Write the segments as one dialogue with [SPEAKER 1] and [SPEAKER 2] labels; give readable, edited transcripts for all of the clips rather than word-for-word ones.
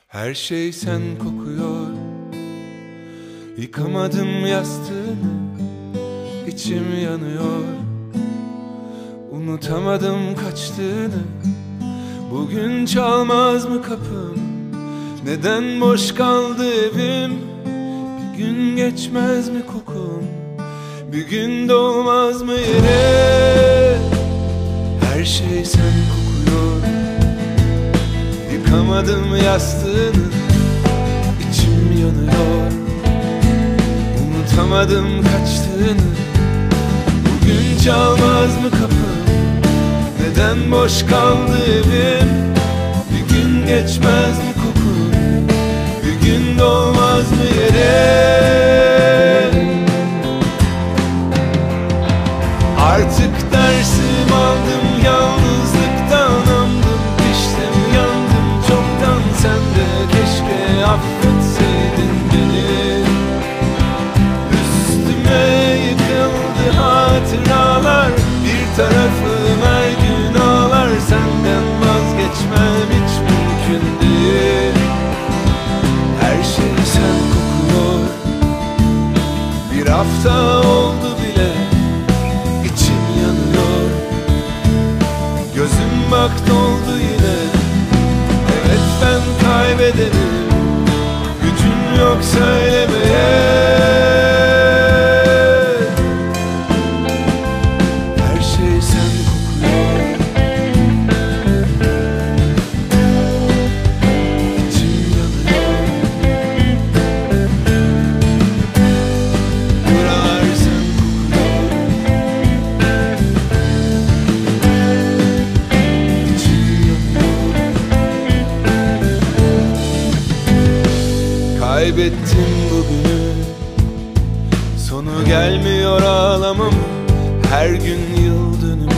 [SPEAKER 1] Her şey sen kokuyor. Yıkamadım yastığını, içim yanıyor. Unutamadım kaçtığını. Bugün çalmaz mı kapım? Neden boş kaldı evim? Bir gün geçmez mi kokun? Bir gün dolmaz mı yere? Her şey sen kokuyor. Yıkamadım yastığını, içim yanıyor. Unutamadım kaçtığını. Bugün çalmaz mı kapım? Neden boş kaldı evim? Bir gün geçmez mi kokun? Bir gün dolmaz mı yere? Artık dersimi aldım, yalnızlıktan andım, piştim, yandım çoktan. Sen de keşke affetseydin beni. Üstüme yıkıldı hatıralar, bir tarafım her gün ağlar. Senden vazgeçmem hiç mümkün değil. Her şey sen kokuyor. Bir hafta oldu bile, içim yanıyor. Gözüm bak doldu yine. Evet ben kaybedenim, gücüm yok söylemeye. Her şey sen kokuyor. İçim yanıyor. Buralar sen kokuyor. İçim yanıyor. Kaybettim bugünü, sonu gelmiyor ağlamam. Her gün yıl dönümü,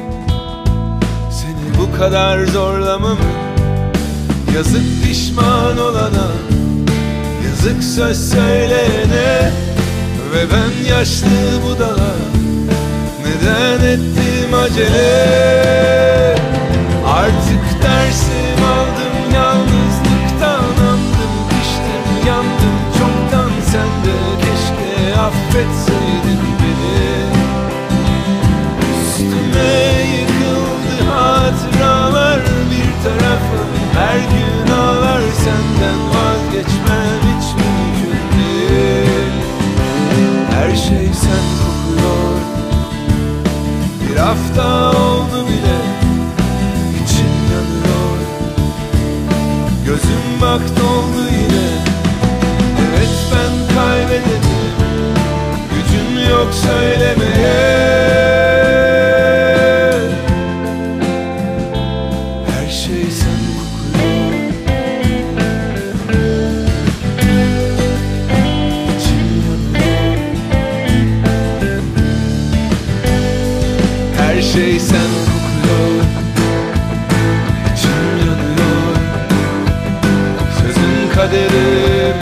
[SPEAKER 1] seni bu kadar zorlamam. Yazık pişman olana, yazık söz söyleyene. Ve ben yaşlı budala, neden ettim acele? Artık dersimi aldım, yalnızlıktan andım, piştim, yandım çoktan. Sen de keşke affetseydin beni. Üstüme yıkıldı hatıralar, bir tarafım her gün ağlar. Senden vazgeçmem hiç mümkün değil. Her şey sen kokuyor. Bir hafta oldu bile, içim yanıyor. Gözüm bak doldu yine. Evet ben kaybedenim, gücüm yok söylemeye. Her şey sen kokuyor. İçim yanıyor. Her şey sen kokuyor. İçim yanıyor. Sözün kaderim,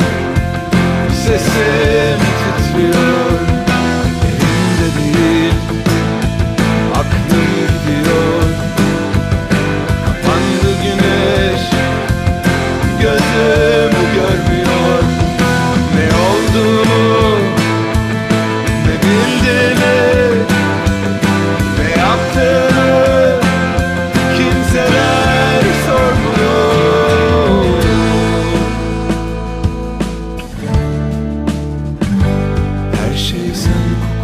[SPEAKER 1] sesim titriyor. Elimde değil, aklım gidiyor. Kapandı güneş, gözüm görmüyor. Ne olduğumu ne bildiğimi, ne yaptığımı kimseler sormuyor. Her şey sen kokuyor.